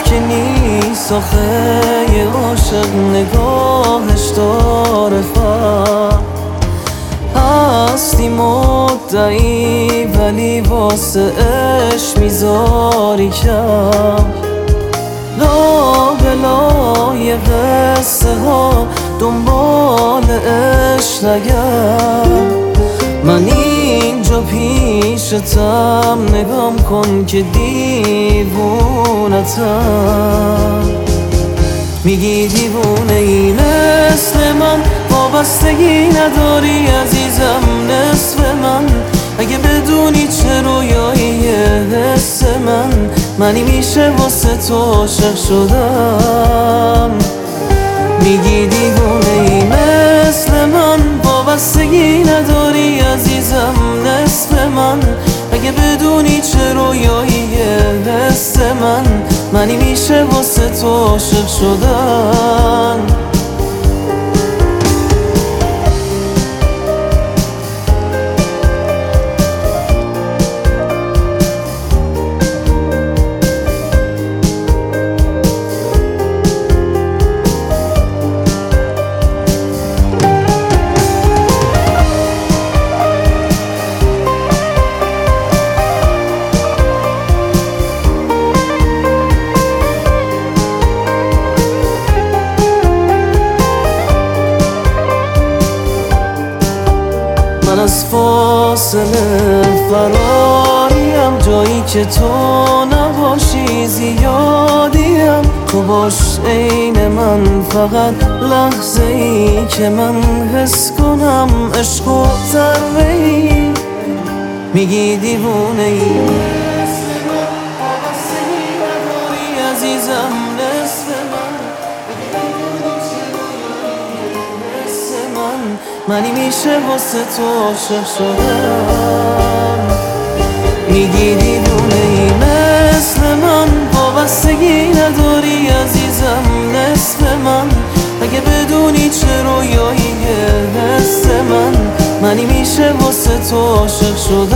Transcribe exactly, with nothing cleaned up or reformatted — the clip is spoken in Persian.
که نیست آخه یه عاشق نگاهش داره فرق. هستی مدعی ولی واسه عشق میذاری کم. لا بلای قصه ها دنبال عشق نگرد. من اینجا پیشتم نگام کن که دیوونتم. میگی دیوونه ای مثل من، وابستگی نداری عزیزم نصف من. اگه بدونی چه رویاییه حس من، منی میشه واسه تو عاشق شدم. میگی دیوونه ای مثل من، وابستگی نداری عزیزم نصف من. اگه بدونی چه رویاییه حس من، منی میشه واسه تو عاشق شدم. من از فاصله فراریم، جایی که تو نباشی زیادیم. تو باش عین من، فقط لحظه ای که من حس کنم عشق و ضربه ای. میگی دیوونه ای عزیزم نصف من. منی میشه واسه تو عاشق شدم. میگی دیوونه ای مثل من، وابستگی نداری عزیزم نصف من. اگه بدونی چه رویاییه حس من، منی میشه واسه تو عاشق شدم.